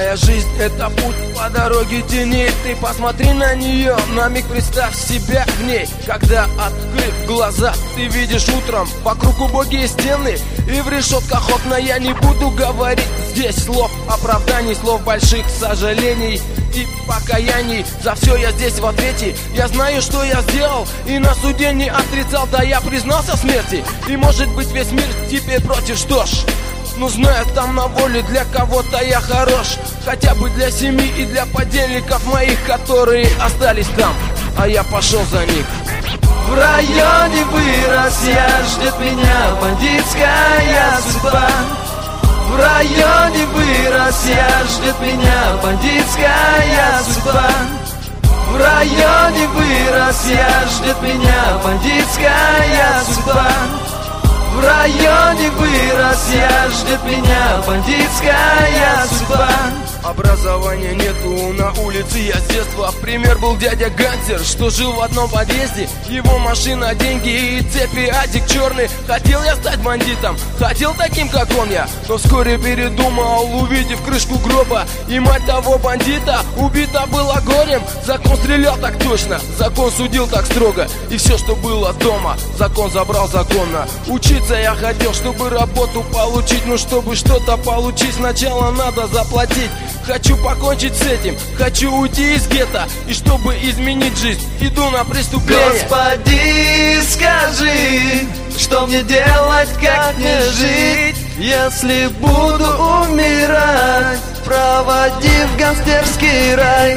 Моя жизнь — это путь по дороге теней. Ты посмотри на нее, на миг представь себя в ней. Когда, открыв глаза, ты видишь утром вокруг убогие стены и в решетках окна. Я не буду говорить здесь слов оправданий, слов больших сожалений и покаяний. За все я здесь в ответе. Я знаю, что я сделал, и на суде не отрицал. Да, я признался в смерти, и может быть весь мир теперь против. Что ж, ну знаю, там на воле для кого-то я хорош. Хотя бы для семьи и для подельников моих, которые остались там, а я пошел за них. В районе вырос я, ждет меня бандитская судьба. В районе вырос я, ждет меня бандитская судьба. В районе вырос я, ждет меня бандитская судьба. В районе вырос я, ждет меня бандитская судьба. Образования нету на улице, я с детства. Пример был дядя Гансер, что жил в одном подъезде. Его машина, деньги и цепи, адик черный. Хотел я стать бандитом, хотел таким, как он я. Но вскоре передумал, увидев крышку гроба. И мать того бандита убита была горем. Закон стрелял так точно, закон судил так строго. И все, что было дома, закон забрал законно. Учиться я хотел, чтобы работу получить. Но чтобы что-то получить, сначала надо заплатить. Хочу покончить с этим, хочу уйти из гетто. И чтобы изменить жизнь, иду на преступление. Господи, скажи, что мне делать, как мне жить, если буду умирать, проводив гангстерский рай.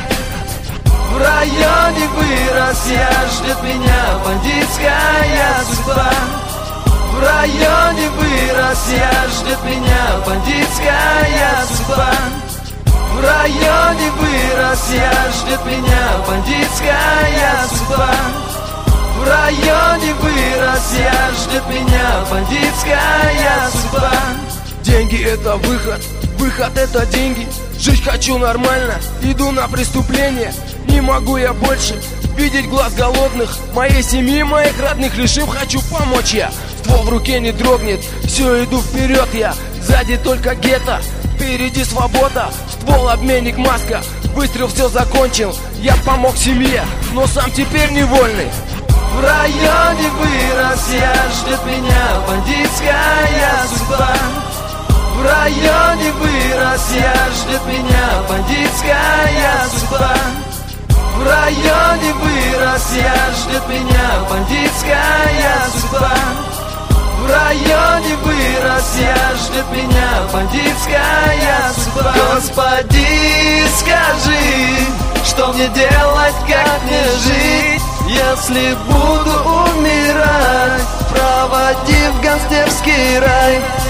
В районе вырос я, ждет меня бандитская судьба. В районе вырос я, ждет меня бандитская судьба. В районе вырос я, ждет меня бандитская судьба. В районе вырос я, ждет меня бандитская судьба. Деньги — это выход, выход — это деньги. Жить хочу нормально, иду на преступление. Не могу я больше видеть глаз голодных, моей семьи, моих родных. Лишь им хочу помочь я. Ствол в руке не дрогнет, все, иду вперед я. Сзади только гетто, впереди свобода. Ствол, обменник, маска, выстрел, все закончил. Я помог семье, но сам теперь невольный. В районе вырос я, ждет меня бандитская судьба. В районе вырос я, ждет меня бандитская судьба. В районе вырос я, ждет меня бандитская судьба. В районе вырос я, ждет меня бандитская судьба. Господи, скажи, что мне делать, как мне жить, если буду умирать, проводив гангстерский рай.